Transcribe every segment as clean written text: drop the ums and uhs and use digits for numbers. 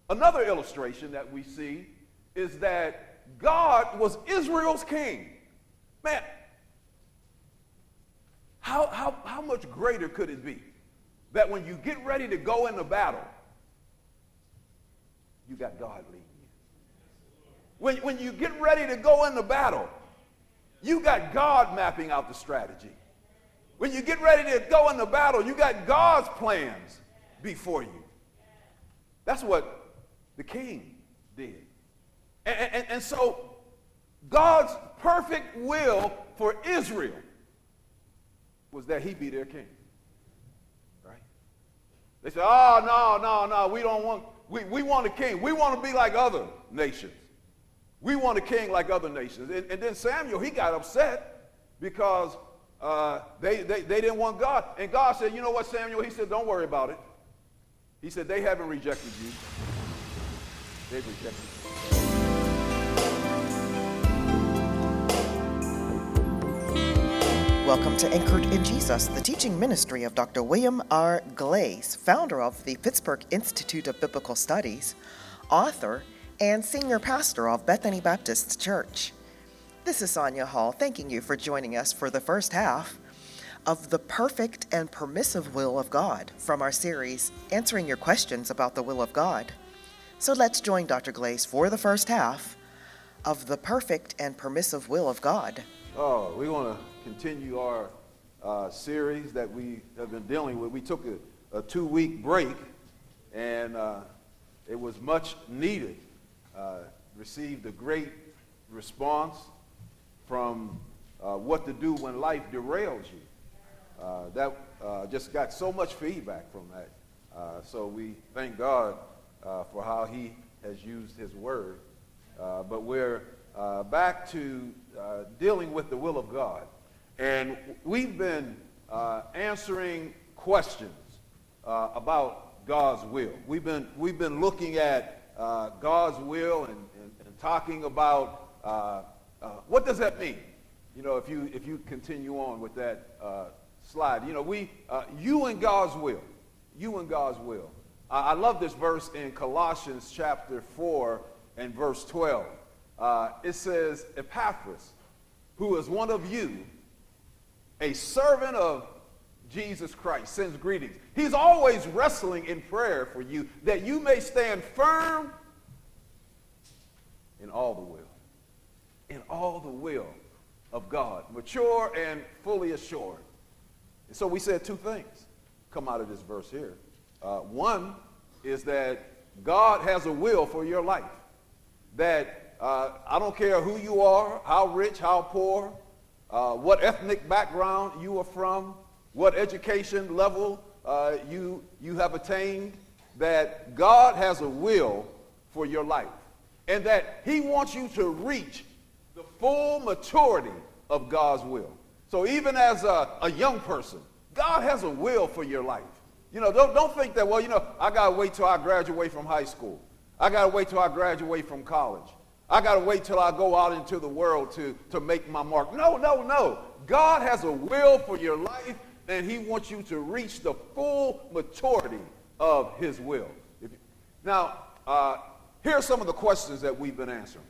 Another illustration that we see is that God was Israel's king. Man, how much greater could it be that when you get ready to go into battle, you got God leading you? When you get ready to go into battle, you got God mapping out the strategy. When you get ready to go into battle, you got God's plans before you. That's what the king did. And so God's perfect will for Israel was that he be their king. Right? They said, oh, no, we don't want, we want a king. We want to be like other nations. We want a king like other nations. And then Samuel, he got upset because they didn't want God. And God said, you know what, Samuel? He said, don't worry about it. He said, they haven't rejected you. They've rejected you. Welcome to Anchored in Jesus, the teaching ministry of Dr. William R. Glaze, founder of the Pittsburgh Institute of Biblical Studies, author, and senior pastor of Bethany Baptist Church. This is Sonia Hall, thanking you for joining us for the first half of The Perfect and Permissive Will of God from our series, Answering Your Questions About the Will of God. So let's join Dr. Glaze for the first half of The Perfect and Permissive Will of God. Oh, we want to continue our series that we have been dealing with. We took a 2-week break, and it was much needed. Received a great response from what to do when life derails you. That just got so much feedback from that. So we thank God for how he has used his word. But we're back to dealing with the will of God. And we've been answering questions about God's will. We've been looking at God's will and talking about what does that mean? You know, if you continue on with that slide, you know, you and God's will, you and God's will. I love this verse in Colossians chapter 4 and verse 12. It says, Epaphras, who is one of you, a servant of Jesus Christ, sends greetings. He's always wrestling in prayer for you, that you may stand firm in all the will of God, mature and fully assured. And so we said two things come out of this verse here. One is that God has a will for your life, that I don't care who you are, how rich, how poor, what ethnic background you are from, what education level you have attained, that God has a will for your life, and that he wants you to reach the full maturity of God's will. So even as a young person, God has a will for your life. You know, don't think that, well, you know, I got to wait till I graduate from high school. I got to wait till I graduate from college. I got to wait till I go out into the world to make my mark. No. God has a will for your life, and he wants you to reach the full maturity of his will. Now, here are some of the questions that we've been answering.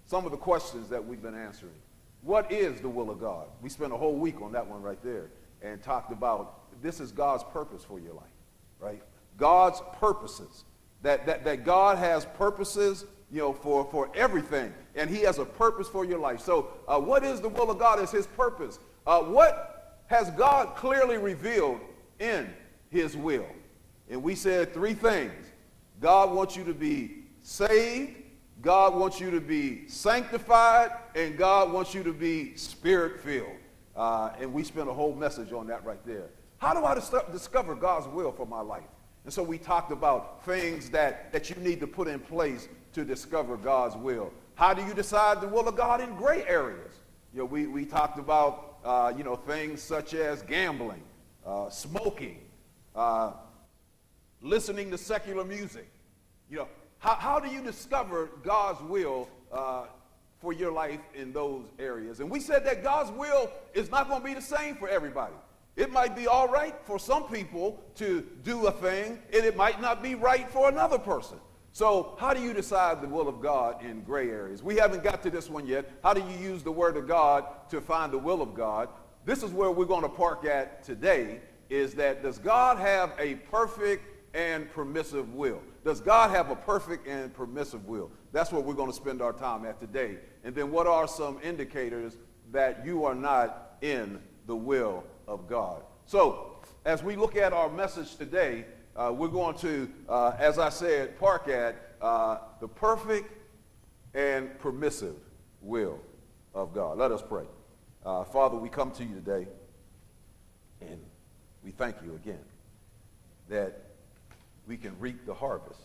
What is the will of God? We spent a whole week on that one right there and talked about this is God's purpose for your life, right? God's purposes. That God has purposes, you know, for everything. And he has a purpose for your life. So what is the will of God? Is his purpose. What has God clearly revealed in his will? And we said three things. God wants you to be saved. God wants you to be sanctified. And God wants you to be spirit-filled. And we spent a whole message on that right there. How do I discover God's will for my life? And so we talked about things that you need to put in place to discover God's will. How do you decide the will of God in gray areas? You know, we talked about, things such as gambling, smoking, listening to secular music. You know, how do you discover God's will for your life in those areas? And we said that God's will is not going to be the same for everybody. It might be all right for some people to do a thing, and it might not be right for another person. So how do you decide the will of God in gray areas? We haven't got to this one yet. How do you use the word of God to find the will of God? This is where we're going to park at today, is that does God have a perfect and permissive will? Does God have a perfect and permissive will? That's what we're going to spend our time at today. And then what are some indicators that you are not in the will of God? So as we look at our message today, we're going to, as I said, park at the perfect and permissive will of God. Let us pray. Father, we come to you today, and we thank you again that we can reap the harvest.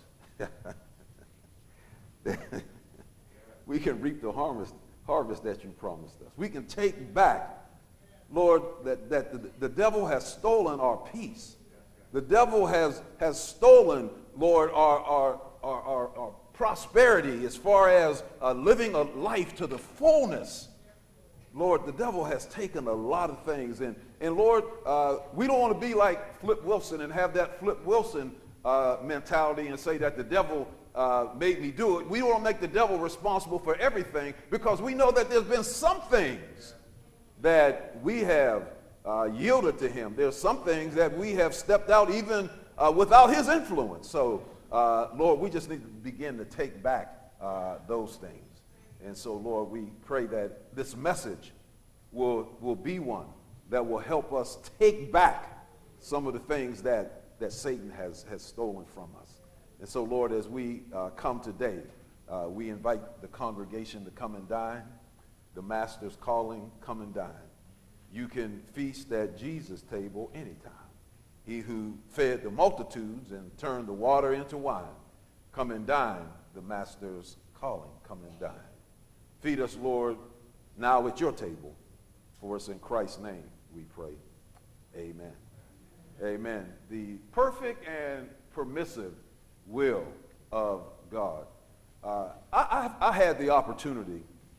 We can reap the harvest that you promised us. We can take back, Lord, that the devil has stolen our peace. The devil has stolen, Lord, our prosperity as far as living a life to the fullness. Lord, the devil has taken a lot of things. And Lord, we don't want to be like Flip Wilson and have that Flip Wilson mentality and say that the devil made me do it. We don't want to make the devil responsible for everything, because we know that there's been some things that we have yielded to him. There's some things that we have stepped out even without his influence. So, Lord, we just need to begin to take back those things. And so, Lord, we pray that this message will be one that will help us take back some of the things that Satan has stolen from us. And so, Lord, as we come today, we invite the congregation to come and dine. The Master's calling, come and dine. You can feast at Jesus' table anytime. He who fed the multitudes and turned the water into wine, come and dine. The Master's calling, come and dine. Feed us, Lord, now at your table. For us in Christ's name we pray. Amen. Amen. The perfect and permissive will of God. I had the opportunity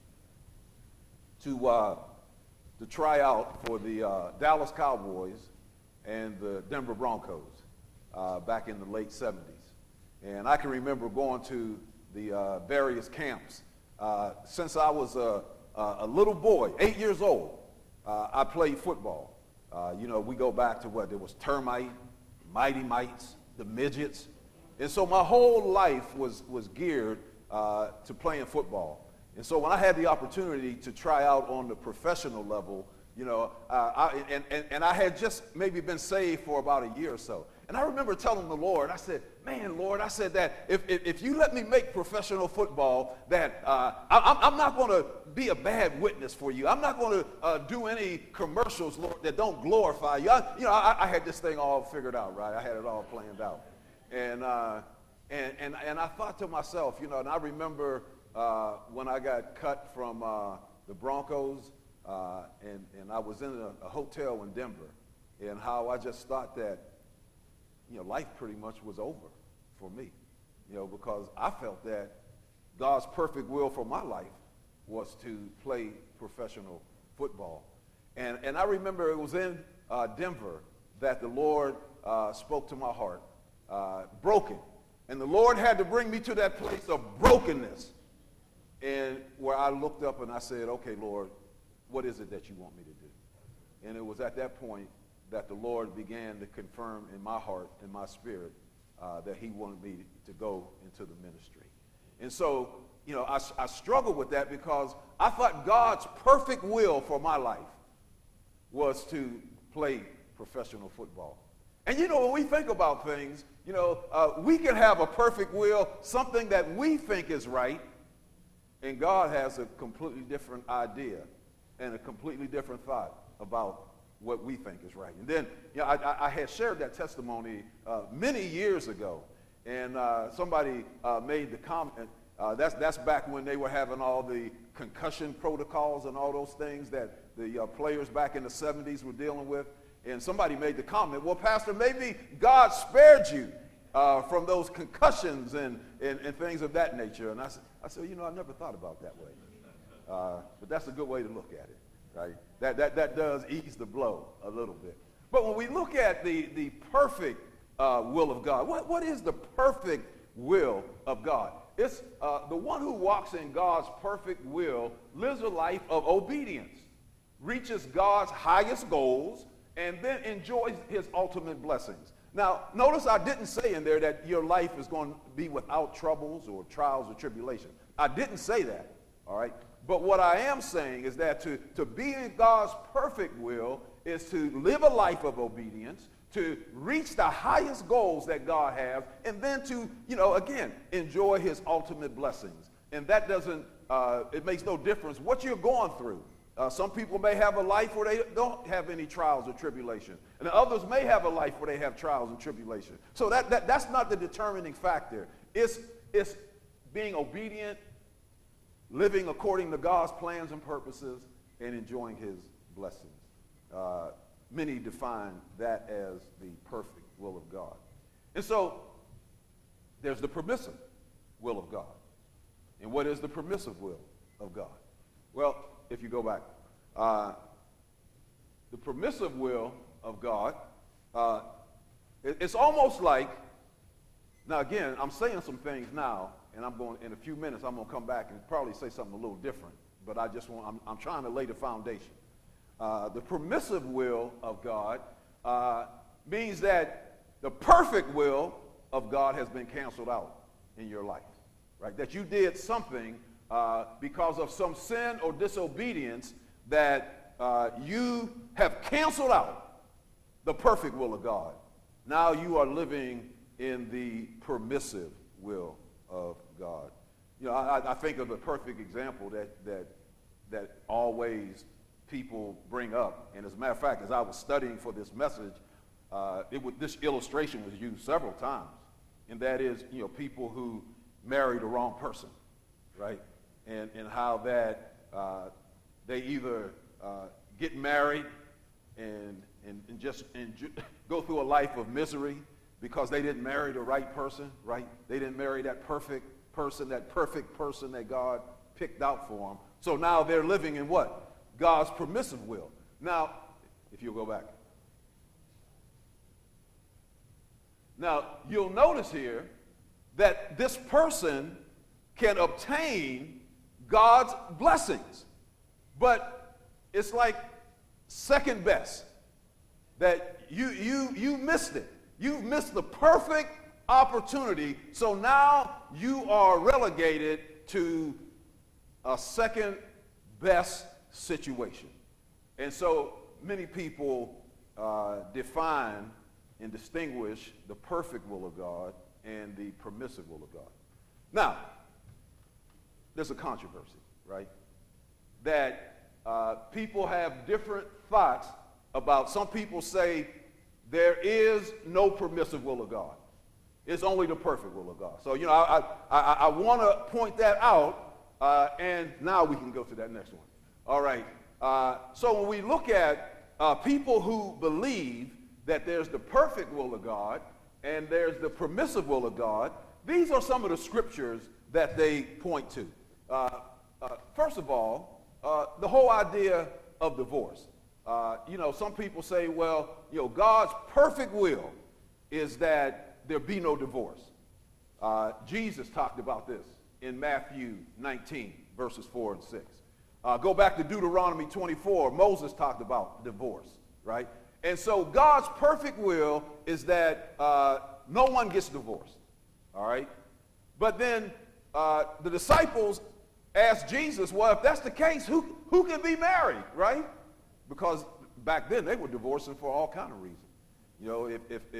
to try out for the Dallas Cowboys and the Denver Broncos back in the late 70s. And I can remember going to the various camps. Since I was a little boy, 8 years old, I played football. We go back to what? There was Termite, Mighty Mites, the Midgets. And so my whole life was geared to playing football. And so when I had the opportunity to try out on the professional level, I had just maybe been saved for about a year or so. And I remember telling the Lord, I said, man, Lord, I said that if you let me make professional football, that I'm not going to be a bad witness for you. I'm not going to do any commercials, Lord, that don't glorify you. I had this thing all figured out, right? I had it all planned out. And I thought to myself, and I remember when I got cut from the Broncos, and I was in a hotel in Denver, and how I just thought that, life pretty much was over for me, because I felt that God's perfect will for my life was to play professional football. And I remember it was in Denver that the Lord spoke to my heart, broken. And the Lord had to bring me to that place of brokenness, and where I looked up and I said, okay, Lord, what is it that you want me to do? And it was at that point that the Lord began to confirm in my heart and my spirit that he wanted me to go into the ministry. And so, I struggled with that, because I thought God's perfect will for my life was to play professional football. And when we think about things, we can have a perfect will, something that we think is right, and God has a completely different idea and a completely different thought about what we think is right. And then, I had shared that testimony many years ago, and somebody made the comment, that's back when they were having all the concussion protocols and all those things that the players back in the 70s were dealing with. And somebody made the comment, well, Pastor, maybe God spared you from those concussions and things of that nature. And I said, I never thought about that way. But that's a good way to look at it, right? That does ease the blow a little bit. But when we look at the perfect will of God, what is the perfect will of God. It's the one who walks in God's perfect will lives a life of obedience, reaches God's highest goals, and then enjoys his ultimate blessings. Now, notice I didn't say in there that your life is going to be without troubles or trials or tribulation. I didn't say that, all right? But what I am saying is that to be in God's perfect will is to live a life of obedience, to reach the highest goals that God has, and then to, again, enjoy his ultimate blessings. And that doesn't, it makes no difference what you're going through. Some people may have a life where they don't have any trials or tribulation. And others may have a life where they have trials and tribulation. So that's not the determining factor. It's being obedient, living according to God's plans and purposes, and enjoying his blessings. Many define that as the perfect will of God. And so there's the permissive will of God. And what is the permissive will of God? Well, if you go back, the permissive will of God, it's almost like, now again, I'm saying some things now, and in a few minutes, I'm going to come back and probably say something a little different, but I'm trying to lay the foundation. The permissive will of God means that the perfect will of God has been canceled out in your life, right? That you did something because of some sin or disobedience that you have canceled out the perfect will of God. Now you are living in the permissive will of God. I think of a perfect example that always people bring up. And as a matter of fact, as I was studying for this message, this illustration was used several times. And that is, people who marry the wrong person, right? And how that they either get married and just go through a life of misery because they didn't marry the right person, right? They didn't marry that perfect person that God picked out for them. So now they're living in what? God's permissive will. Now, if you'll go back. Now, you'll notice here that this person can obtain God's blessings, but it's like second best, that you missed it. You missed the perfect opportunity, so now you are relegated to a second best situation. And so many people define and distinguish the perfect will of God and the permissive will of God. Now, there's a controversy, right? That people have different thoughts about. Some people say there is no permissive will of God. It's only the perfect will of God. So, I want to point that out, and now we can go to that next one. All right. So when we look at people who believe that there's the perfect will of God and there's the permissive will of God, these are some of the scriptures that they point to. First of all, the whole idea of divorce. Some people say, well, God's perfect will is that there be no divorce. Jesus talked about this in Matthew 19, verses 4 and 6. Go back to Deuteronomy 24. Moses talked about divorce, right? And so God's perfect will is that no one gets divorced, all right? But then the disciples asked Jesus, well, if that's the case, who can be married, right? Because back then they were divorcing for all kind of reasons.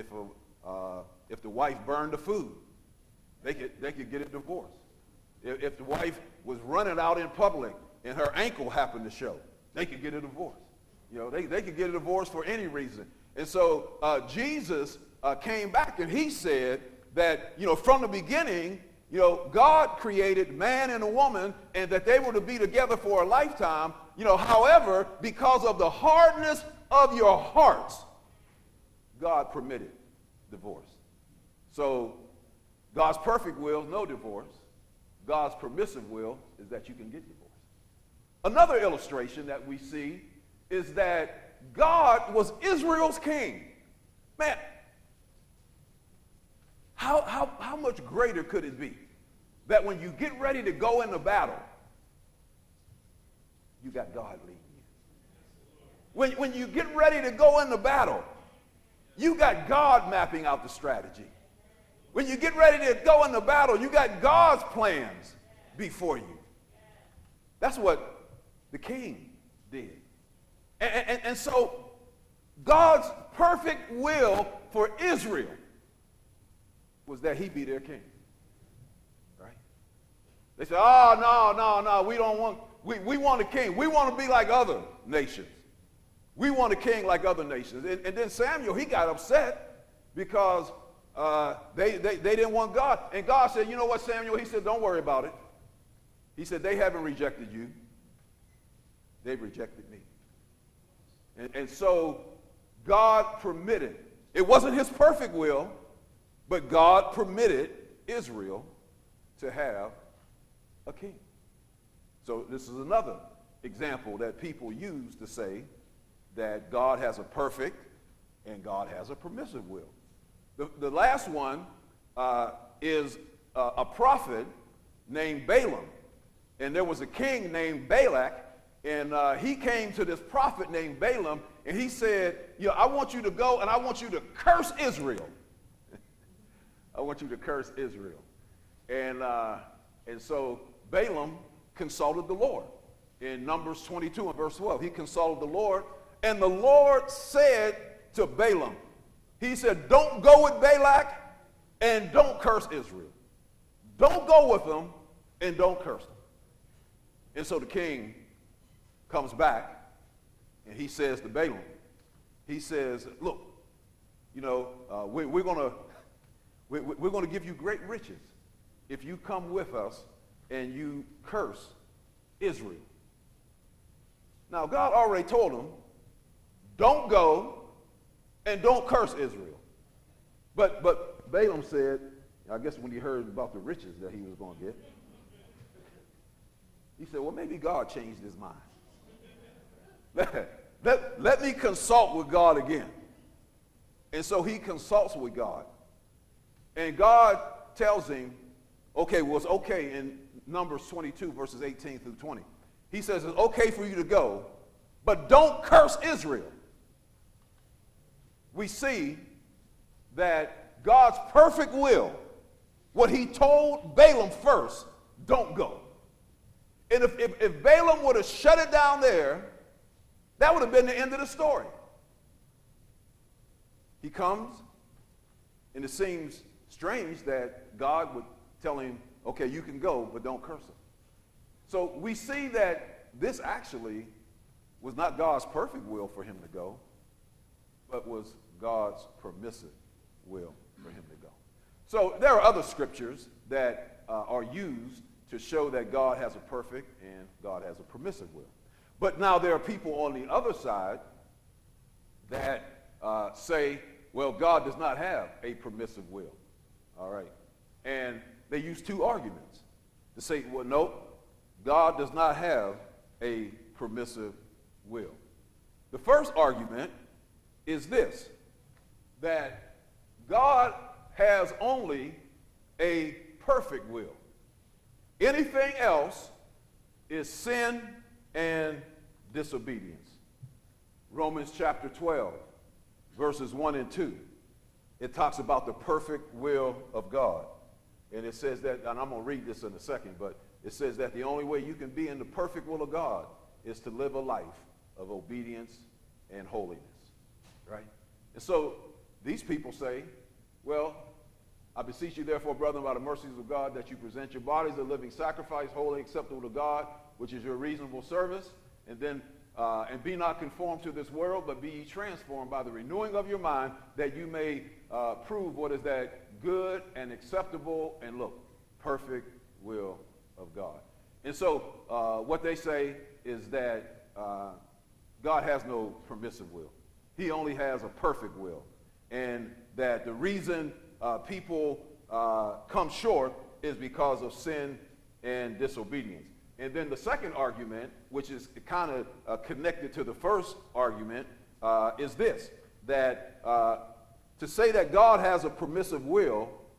If the wife burned the food, they could get a divorce. If the wife was running out in public and her ankle happened to show, they could get a divorce. They could get a divorce for any reason. And so Jesus came back and he said that, from the beginning, God created man and a woman and that they were to be together for a lifetime. However, because of the hardness of your hearts, God permitted divorce. So God's perfect will, no divorce. God's permissive will is that you can get divorced. Another illustration that we see is that God was Israel's king. Man, How much greater could it be that when you get ready to go into battle, you got God leading you? When you get ready to go into battle, you got God mapping out the strategy. When you get ready to go into battle, you got God's plans before you. That's what the king did. And so God's perfect will for Israel was that he be their king. Right? They said, oh, no, we don't want, we want a king. We want to be like other nations. We want a king like other nations. And then Samuel, he got upset because they didn't want God. And God said, you know what, Samuel? He said, don't worry about it. He said, they haven't rejected you. They've rejected me. And so God permitted. It wasn't his perfect will, but God permitted Israel to have a king. So this is another example that people use to say that God has a perfect and God has a permissive will. The last one is a prophet named Balaam. And there was a king named Balak, and he came to this prophet named Balaam, and he said, I want you to go and I want you to curse Israel. I want you to curse Israel. And so Balaam consulted the Lord. In Numbers 22 and verse 12, he consulted the Lord, and the Lord said to Balaam, he said, don't go with Balak and don't curse Israel. Don't go with them and don't curse them. And so the king comes back and he says to Balaam, he says, look, we're going to give you great riches if you come with us and you curse Israel. Now, God already told him, don't go and don't curse Israel. But Balaam said, I guess when he heard about the riches that he was going to get, he said, well, maybe God changed his mind. Let me consult with God again. And so he consults with God. And God tells him, okay, well, it's okay in Numbers 22, verses 18 through 20. He says, it's okay for you to go, but don't curse Israel. We see that God's perfect will, what he told Balaam first, don't go. And if Balaam would have shut it down there, that would have been the end of the story. He comes, and it seems strange that God would tell him, okay, you can go, but don't curse him. So we see that this actually was not God's perfect will for him to go, but was God's permissive will for him to go. So there are other scriptures that are used to show that God has a perfect and God has a permissive will. But now there are people on the other side that say, well, God does not have a permissive will. All right. And they use two arguments to say, well, no, God does not have a permissive will. The first argument is this, that God has only a perfect will. Anything else is sin and disobedience. Romans chapter 12, verses 1 and 2. It talks about the perfect will of God. And it says that, and I'm going to read this in a second, but it says that the only way you can be in the perfect will of God is to live a life of obedience and holiness. Right? And so these people say, well, I beseech you, therefore, brethren, by the mercies of God, that you present your bodies a living sacrifice, holy, acceptable to God, which is your reasonable service. And then, and be not conformed to this world, but be ye transformed by the renewing of your mind, that you may prove what is that good and acceptable and, look, perfect will of God. And so what they say is that God has no permissive will. He only has a perfect will. And that the reason people come short is because of sin and disobedience. And then the second argument, which is kind of connected to the first argument, is this, that to say that God has a permissive will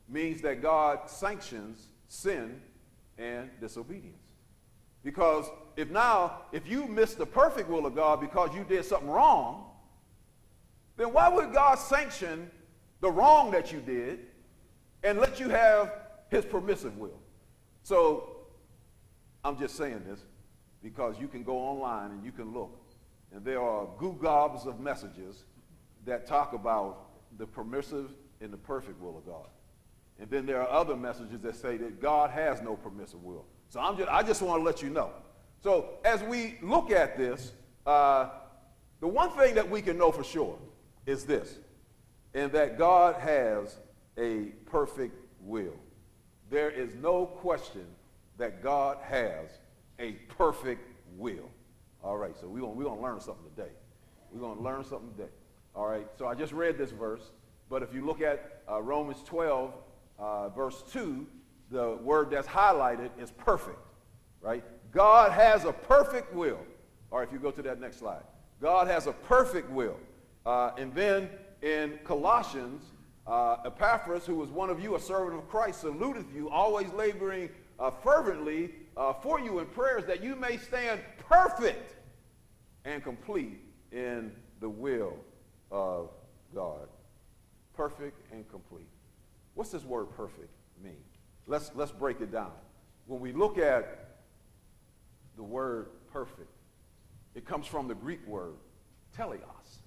means that God sanctions sin and disobedience. Because if you miss the perfect will of God because you did something wrong, then why would God sanction the wrong that you did and let you have his permissive will? So I'm just saying this because you can go online and you can look, and there are gobs of messages that talk about the permissive and the perfect will of God. And then there are other messages that say that God has no permissive will. So I just want to let you know. So as we look at this, the one thing that we can know for sure is this, and that God has a perfect will. There is no question that God has a perfect will. All right, so we're going to learn something today. We're going to learn something today. All right, so I just read this verse, but if you look at Romans 12, verse 2, the word that's highlighted is perfect, right? God has a perfect will. Or if you go to that next slide, God has a perfect will. And then in Colossians, Epaphras, who was one of you, a servant of Christ, saluteth you, always laboring fervently for you in prayers, that you may stand perfect and complete in the will of God. Perfect and complete. What's this word perfect mean? Let's break it down. When we look at the word perfect, it comes from the Greek word teleos.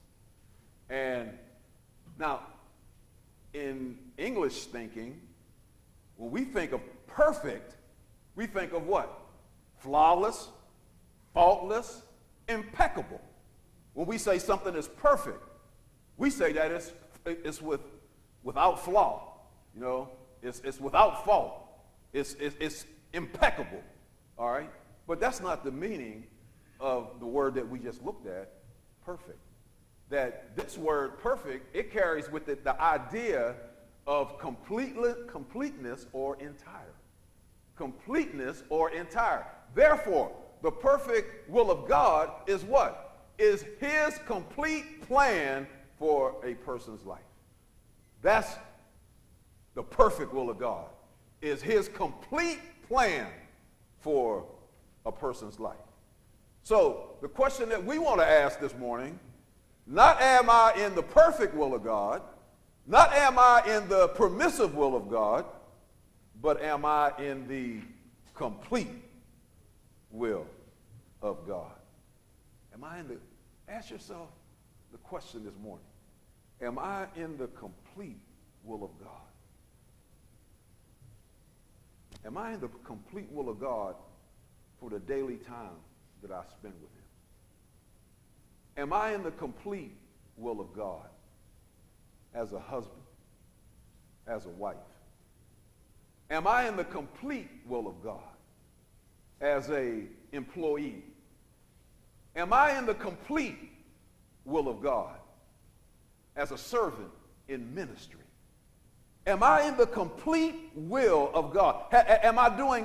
And now, in English thinking, when we think of perfect, we think of what? Flawless, faultless, impeccable. When we say something is perfect, we say that it's without flaw. You know, it's without fault. It's impeccable. All right? But that's not the meaning of the word that we just looked at, perfect. That this word perfect, it carries with it the idea of completeness or entire. Completeness or entire. Therefore, the perfect will of God is what? Is his complete plan for a person's life. That's the perfect will of God, is his complete plan for a person's life. So the question that we want to ask this morning, not am I in the perfect will of God, not am I in the permissive will of God, but am I in the complete will of God? Ask yourself the question this morning. Am I in the complete will of God? Am I in the complete will of God for the daily time that I spend with him? Am I in the complete will of God as a husband, as a wife? Am I in the complete will of God as an employee? Am I in the complete will of God as a servant in ministry? Am I in the complete will of God? Am I doing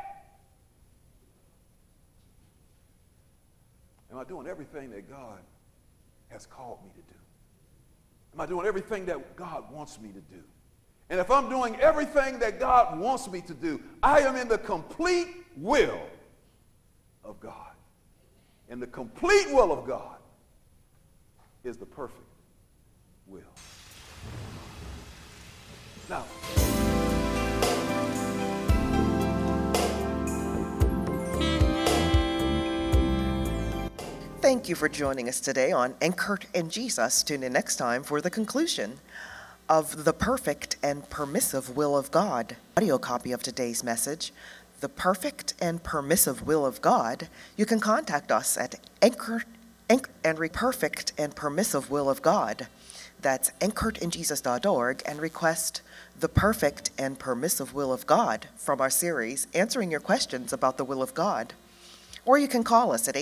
everything that God has called me to do? Am I doing everything that God wants me to do? And if I'm doing everything that God wants me to do, I am in the complete will of God. And the complete will of God is the perfect will. Now, thank you for joining us today on Anchored in Jesus. Tune in next time for the conclusion of The Perfect and Permissive Will of God. Audio copy of today's message, The Perfect and Permissive Will of God. You can contact us at Perfect and Permissive Will of God. That's anchoredinjesus.org, and request The Perfect and Permissive Will of God from our series, Answering Your Questions About the Will of God. Or you can call us at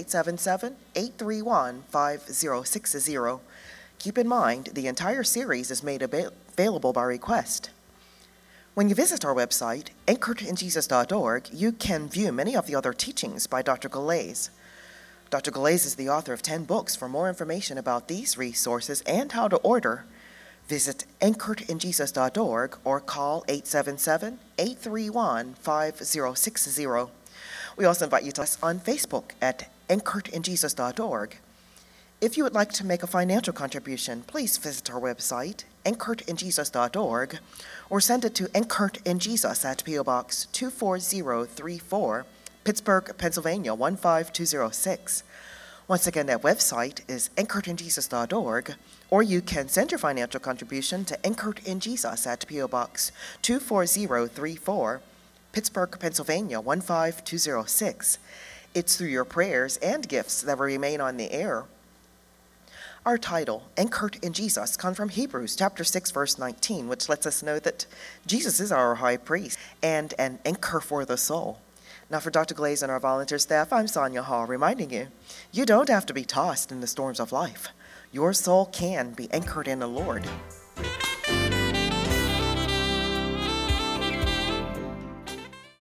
877-831-5060. Keep in mind, the entire series is made available by request. When you visit our website, anchoredinjesus.org, you can view many of the other teachings by Dr. Galais. Dr. Galais is the author of 10 books. For more information about these resources and how to order, Visit anchoredinjesus.org or call 877-831-5060. We also invite you to us on Facebook at anchoredinjesus.org. If you would like to make a financial contribution, please visit our website, anchoredinjesus.org, or send it to Anchored in Jesus at P.O. Box 24034, Pittsburgh, Pennsylvania 15206. Once again, that website is anchoredinjesus.org, or you can send your financial contribution to Anchored in Jesus at P.O. Box 24034, Pittsburgh, Pennsylvania 15206. It's through your prayers and gifts that will remain on the air. Our title, Anchored in Jesus, comes from Hebrews chapter 6, verse 19, which lets us know that Jesus is our high priest and an anchor for the soul. Now, for Dr. Glaze and our volunteer staff, I'm Sonia Hall, reminding you, you don't have to be tossed in the storms of life. Your soul can be anchored in the Lord.